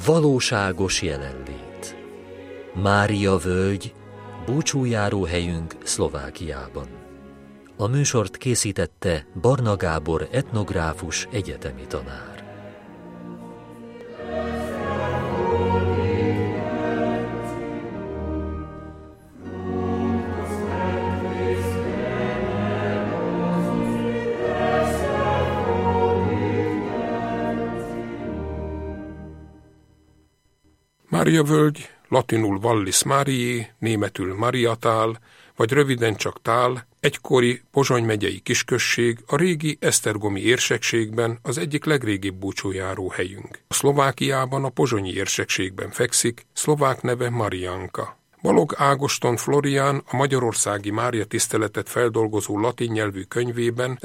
Valóságos jelenlét. Mária völgy, búcsújáró helyünk Szlovákiában. A műsort készítette Barna Gábor etnográfus, egyetemi tanár. Mária völgy, latinul Vallis Mariae, németül Mariatál, vagy röviden csak Tál, egykori Pozsony megyei kisközség, a régi esztergomi érsekségben az egyik legrégibb búcsújáró helyünk. A Szlovákiában a pozsonyi érsekségben fekszik, szlovák neve Marianka. Balogh Ágoston Florián a magyarországi Mária tiszteletet feldolgozó latin nyelvű könyvében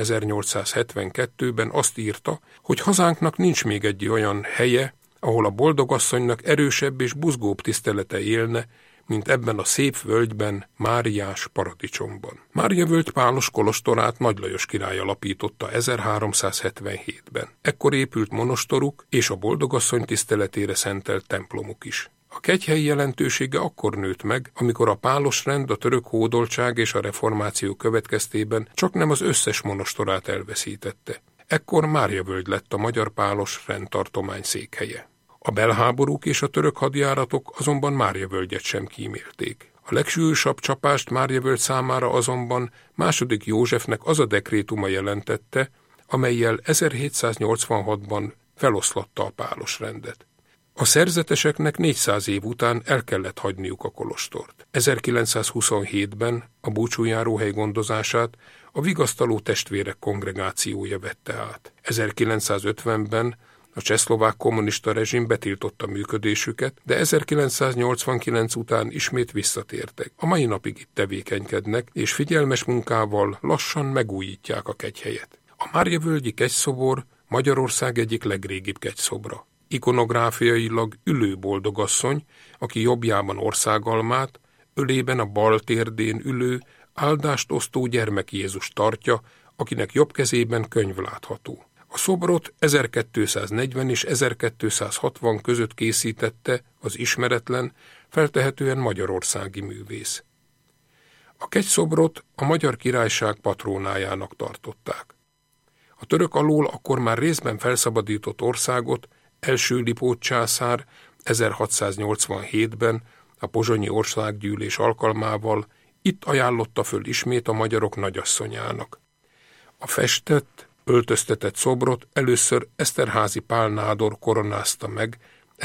1872-ben azt írta, hogy hazánknak nincs még egy olyan helye, ahol a boldogasszonynak erősebb és buzgóbb tisztelete élne, mint ebben a szép völgyben, Máriás paradicsomban. Mária völgy pálos kolostorát Nagy Lajos király alapította 1377-ben. Ekkor épült monostoruk és a boldogasszony tiszteletére szentelt templomuk is. A kegyhely jelentősége akkor nőtt meg, amikor a pálos rend, a török hódoltság és a reformáció következtében csaknem az összes monostorát elveszítette. Ekkor Mária völgy lett a magyar pálos rendtartomány székhelye. A belháborúk és a török hadjáratok azonban Mária völgyet sem kímélték. A legsúlyosabb csapást Mária völgy számára azonban II. Józsefnek az a dekrétuma jelentette, amellyel 1786-ban feloszlatta a pálos rendet. A szerzeteseknek 400 év után el kellett hagyniuk a kolostort. 1927-ben a búcsújáróhely gondozását a vigasztaló testvérek kongregációja vette át. 1950-ben a csehszlovák kommunista rezsim betiltotta működésüket, de 1989 után ismét visszatértek. A mai napig itt tevékenykednek, és figyelmes munkával lassan megújítják a kegyhelyet. A Mária-völgyi kegyszobor Magyarország egyik legrégibb kegyszobra. Ikonográfiailag ülő boldogasszony, aki jobbjában országalmát, ölében a bal térdén ülő, áldást osztó gyermek Jézus tartja, akinek jobb kezében könyv látható. A szobrot 1240 és 1260 között készítette az ismeretlen, feltehetően magyarországi művész. A kegyszobrot a Magyar Királyság patrónájának tartották. A török alól akkor már részben felszabadított országot első Lipót császár 1687-ben a pozsonyi országgyűlés alkalmával itt ajánlotta föl ismét a magyarok nagyasszonyának. A festett, öltöztetett szobrot először Eszterházy Pál nádor koronázta meg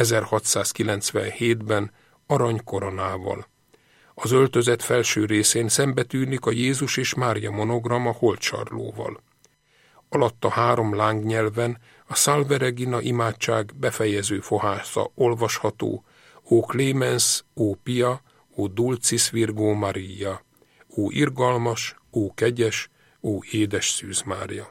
1697-ben aranykoronával. Az öltözet felső részén szembetűnik a Jézus és Mária monogram a holtsarlóval. Alatta 3 lángnyelven a Salve Regina imádság befejező fohásza olvasható: Ó Clemens, ó Pia, ó Dulcis Virgo Maria, ó irgalmas, ó kegyes, ó édes Szűz Mária.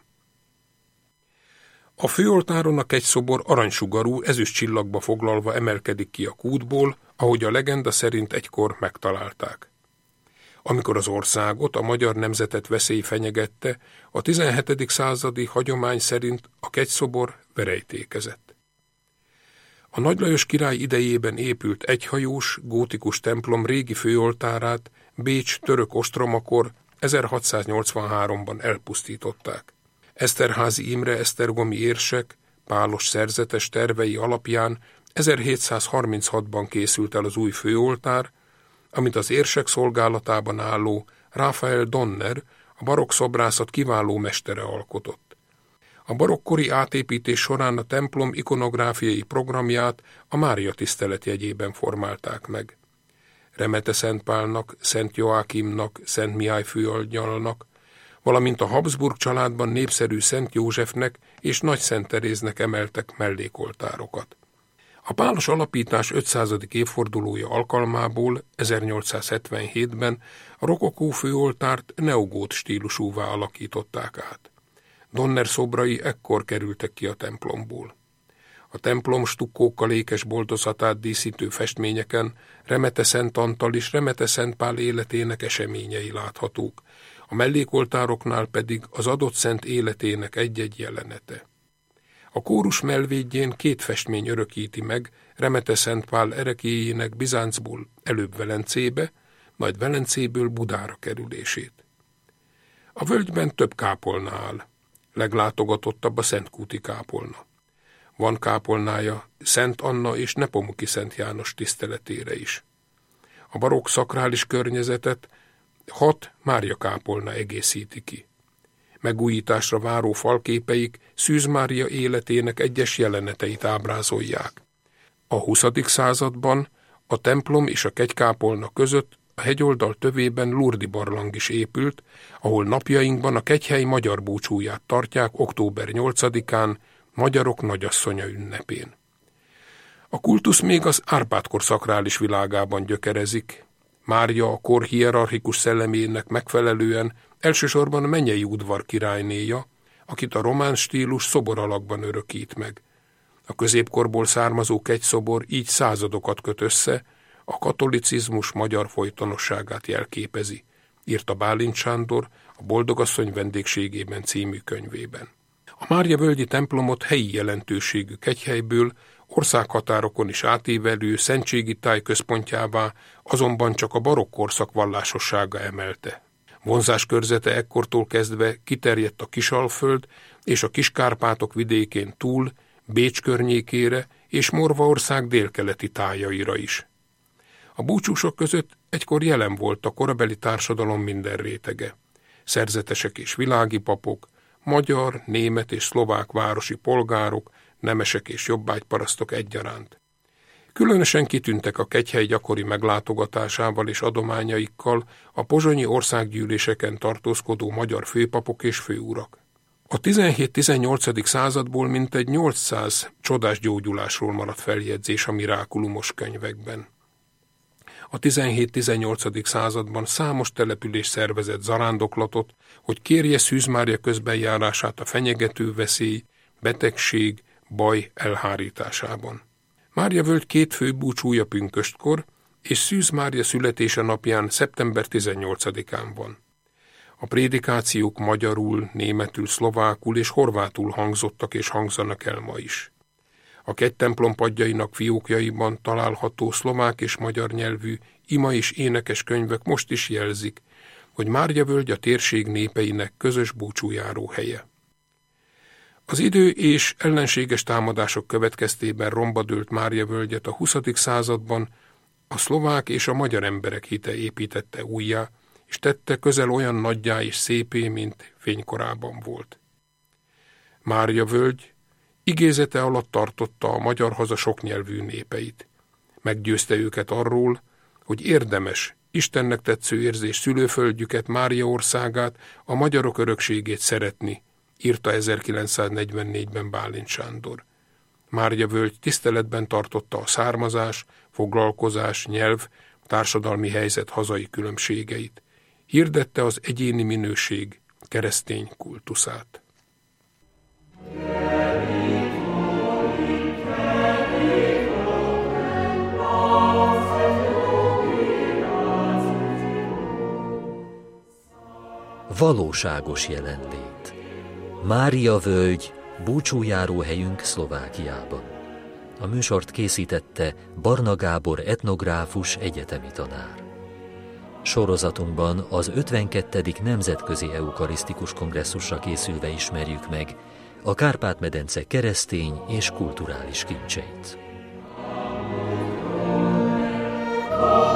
A főoltáron a kegyszobor aranysugarú ezüst csillagba foglalva emelkedik ki a kútból, ahogy a legenda szerint egykor megtalálták. Amikor az országot, a magyar nemzetet veszély fenyegette, a 17. századi hagyomány szerint a kegyszobor verejtékezett. A Nagy Lajos király idejében épült egyhajós, gótikus templom régi főoltárát Bécs török ostromakor 1683-ban elpusztították. Eszterházy Imre esztergomi érsek, pálos szerzetes tervei alapján 1736-ban készült el az új főoltár, amit az érsek szolgálatában álló Rafael Donner, a barokk szobrászat kiváló mestere alkotott. A barokkori átépítés során a templom ikonográfiai programját a Mária tisztelet jegyében formálták meg. Remete Szent Pálnak, Szent Joákimnak, Szent Mihály főangyalnak, valamint a Habsburg családban népszerű Szent Józsefnek és Nagy Szent Teréznek emeltek mellékoltárokat. A pálos alapítás 500. évfordulója alkalmából 1877-ben a rokokó főoltárt neogót stílusúvá alakították át. Donner szobrai ekkor kerültek ki a templomból. A templom stukkókkal ékes boltozatát díszítő festményeken Remete Szent Antal és Remete Szent Pál életének eseményei láthatók, a mellékoltároknál pedig az adott szent életének egy-egy jelenete. A kórus mellvédjén 2 festmény örökíti meg Remete Szent Pál ereklyéjének Bizáncból előbb Velencébe, majd Velencéből Budára kerülését. A völgyben több kápolna áll. Leglátogatottabb a Szentkúti kápolna. Van kápolnája Szent Anna és Nepomuki Szent János tiszteletére is. A barokk szakrális környezetet 6 Mária kápolna egészíti ki. Megújításra váró falképeik Szűz Mária életének egyes jeleneteit ábrázolják. A 20. században a templom és a kegykápolna között a hegyoldal tövében Lurdi barlang is épült, ahol napjainkban a kegyhely magyar búcsúját tartják október 8-án, magyarok nagyasszonya ünnepén. A kultusz még az Árpád-kor szakrális világában gyökerezik. Mária a kor hierarchikus szellemének megfelelően elsősorban a mennyei udvar királynéja, akit a román stílus szobor alakban örökít meg. A középkorból származó kegyszobor így századokat köt össze, a katolicizmus magyar folytonosságát jelképezi, írta Bálint Sándor a Boldogasszony vendégségében című könyvében. A Mária-völgyi templomot helyi jelentőségű kegyhelyből országhatárokon is átívelő szentségi táj központjává azonban csak a barokk korszak vallásossága emelte. Vonzáskörzete ekkortól kezdve kiterjedt a Kisalföld és a Kiskárpátok vidékén túl Bécs környékére és Morvaország délkeleti tájaira is. A búcsúsok között egykor jelen volt a korabeli társadalom minden rétege. Szerzetesek és világi papok, magyar, német és szlovák városi polgárok, nemesek és jobbágyparasztok egyaránt. Különösen kitűntek a kegyhely gyakori meglátogatásával és adományaikkal a pozsonyi országgyűléseken tartózkodó magyar főpapok és főurak. A 17-18. századból mintegy 800 csodás gyógyulásról maradt feljegyzés a mirákulumos könyvekben. A 17-18. században számos település szervezett zarándoklatot, hogy kérje Szűz Mária közbenjárását a fenyegető veszély, betegség, baj elhárításában. Mária-völgy 2 fő búcsúja pünköstkor és Szűz Mária születése napján szeptember 18-án van. A prédikációk magyarul, németül, szlovákul és horvátul hangzottak és hangzanak el ma is. A kegytemplom padjainak fiókjaiban található szlovák és magyar nyelvű ima és énekes könyvek most is jelzik, hogy Mária-völgy a térség népeinek közös búcsújáró helye. Az idő és ellenséges támadások következtében romba dőlt Mária-völgyet a 20. században a szlovák és a magyar emberek hite építette újjá, és tette közel olyan nagyjá és szépé, mint fénykorában volt. Mária-völgy igézete alatt tartotta a magyar haza soknyelvű népeit. Meggyőzte őket arról, hogy érdemes, Istennek tetsző érzés szülőföldjüket, Mária országát, a magyarok örökségét szeretni, írta 1944-ben Bálint Sándor. Mária-völgy tiszteletben tartotta a származás, foglalkozás, nyelv, társadalmi helyzet hazai különbségeit. Hirdette az egyéni minőség keresztény kultuszát. Valóságos jelenlét. Mária-völgy, búcsújáró helyünk Szlovákiában. A műsort készítette Barna Gábor etnográfus, egyetemi tanár. Sorozatunkban az 52. Nemzetközi Eukarisztikus Kongresszusra készülve ismerjük meg a Kárpát-medence keresztény és kulturális kincseit.